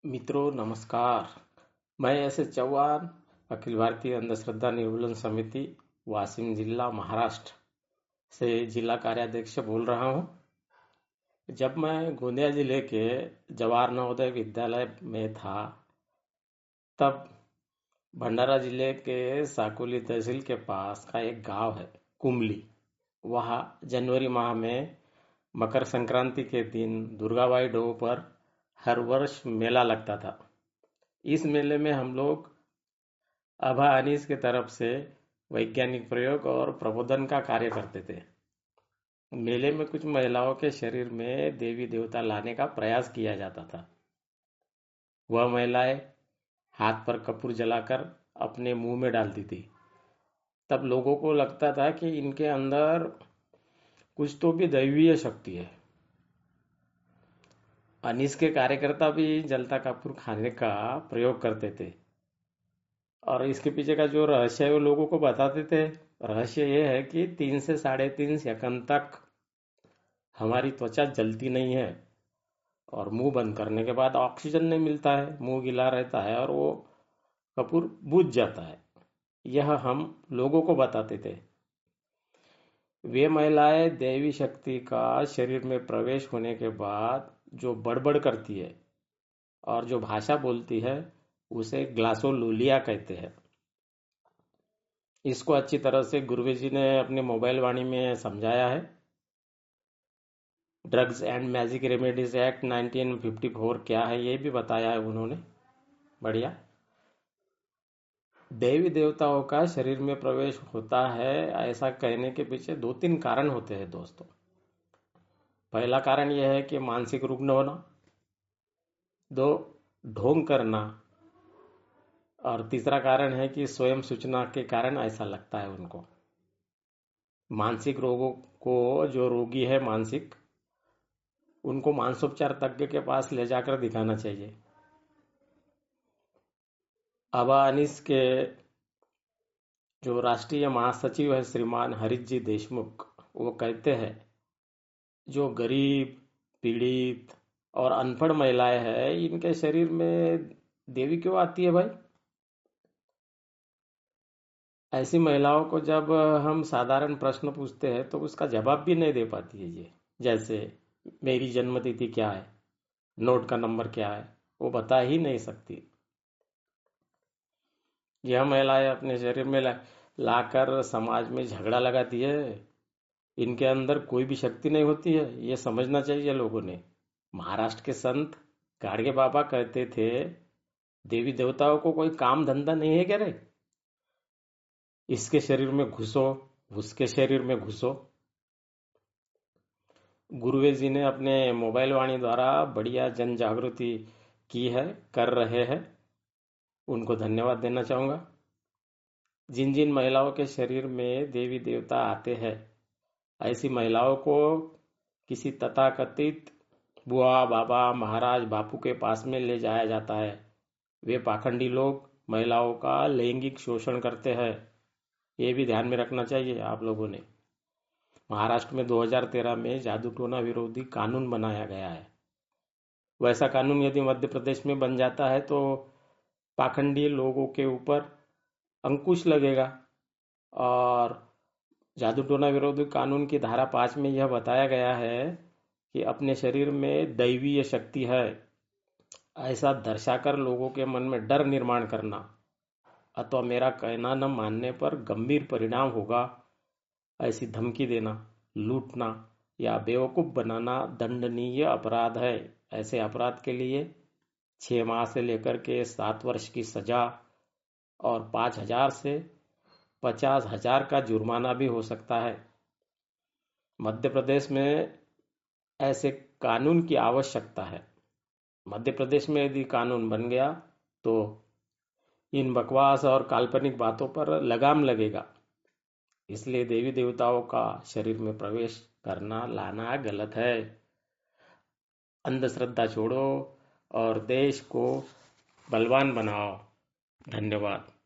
मित्रों नमस्कार। मैं ऐसे चौहान अखिल भारतीय अंधश्रद्धा निर्मूलन समिति वाशिम जिला महाराष्ट्र से जिला कार्याध्यक्ष बोल रहा हूँ। जब मैं गोंदिया जिले के जवाहर नवोदय विद्यालय में था तब भंडारा जिले के साकोली तहसील के पास का एक गांव है कुमली। वहाँ जनवरी माह में मकर संक्रांति के दिन दुर्गाबाई डोह पर हर वर्ष मेला लगता था। इस मेले में हम लोग आभा अनीस की तरफ से वैज्ञानिक प्रयोग और प्रबोधन का कार्य करते थे। मेले में कुछ महिलाओं के शरीर में देवी देवता लाने का प्रयास किया जाता था। वह महिलाएं हाथ पर कपूर जलाकर अपने मुंह में डालती थी। तब लोगों को लगता था कि इनके अंदर कुछ तो भी दैवीय शक्ति है। अनीस के कार्यकर्ता भी जलता कपूर खाने का प्रयोग करते थे और इसके पीछे का जो रहस्य है वो लोगों को बताते थे। रहस्य ये है कि 3 से 3.5 सेकंड तक हमारी त्वचा जलती नहीं है और मुंह बंद करने के बाद ऑक्सीजन नहीं मिलता है, मुंह गीला रहता है और वो कपूर बुझ जाता है। यह हम लोगों को बताते थे। वे महिलाएं देवी शक्ति का शरीर में प्रवेश होने के बाद जो बड़बड़ करती है और जो भाषा बोलती है उसे ग्लासोलोलिया कहते हैं। इसको अच्छी तरह से गुरुवे जी ने अपने मोबाइल वाणी में समझाया है। Drugs and magic remedies act 1954 क्या है ये भी बताया है उन्होंने। बढ़िया। देवी देवताओं का शरीर में प्रवेश होता है ऐसा कहने के पीछे 2-3 कारण होते हैं दोस्तों। पहला कारण यह है कि मानसिक रुग्ण होना, 2 ढोंग करना और तीसरा कारण है कि स्वयं सूचना के कारण ऐसा लगता है उनको। मानसिक रोगों को जो रोगी है मानसिक उनको मानसोपचार तज्ञ के पास ले जाकर दिखाना चाहिए। आभा अनीस के जो राष्ट्रीय महासचिव है श्रीमान हरीश जी देशमुख, वो कहते हैं जो गरीब, पीड़ित और अनपढ़ महिलाएं हैं इनके शरीर में देवी क्यों आती है भाई। ऐसी महिलाओं को जब हम साधारण प्रश्न पूछते हैं तो उसका जवाब भी नहीं दे पाती है ये। जैसे मेरी जन्मतिथि क्या है, नोट का नंबर क्या है, वो बता ही नहीं सकती। यह महिलाएं अपने शरीर में लाकर समाज में झगड़ा लगाती है। इनके अंदर कोई भी शक्ति नहीं होती है, ये समझना चाहिए लोगों ने। महाराष्ट्र के संत गाडगे बाबा कहते थे देवी देवताओं को कोई काम धंधा नहीं है क्या रे, इसके शरीर में घुसो, उसके शरीर में घुसो। गुरुवे जी ने अपने मोबाइल वाणी द्वारा बढ़िया जन जागृति की है, कर रहे हैं। उनको धन्यवाद देना चाहूंगा। जिन जिन महिलाओं के शरीर में देवी देवता आते हैं ऐसी महिलाओं को किसी तथाकथित बुआ, बाबा, महाराज, बापू के पास में ले जाया जाता है। वे पाखंडी लोग महिलाओं का लैंगिक शोषण करते हैं। ये भी ध्यान में रखना चाहिए आप लोगों ने। महाराष्ट्र में 2013 में जादू टोना विरोधी कानून बनाया गया है। वैसा कानून यदि मध्य प्रदेश में बन जाता है तो पाखंडी लोगों के ऊपर अंकुश लगेगा। और जादू टोना विरोधी कानून की धारा 5 में यह बताया गया है कि अपने शरीर में दैवीय शक्ति है ऐसा दर्शाकर लोगों के मन में डर निर्माण करना अथवा मेरा कहना न मानने पर गंभीर परिणाम होगा ऐसी धमकी देना, लूटना या बेवकूफ बनाना दंडनीय अपराध है। ऐसे अपराध के लिए 6 माह से लेकर के 7 वर्ष की सजा और 5,000 से 50,000 का जुर्माना भी हो सकता है। मध्य प्रदेश में ऐसे कानून की आवश्यकता है। मध्य प्रदेश में यदि कानून बन गया तो इन बकवास और काल्पनिक बातों पर लगाम लगेगा। इसलिए देवी देवताओं का शरीर में प्रवेश करना लाना गलत है। अंधश्रद्धा छोड़ो और देश को बलवान बनाओ। धन्यवाद।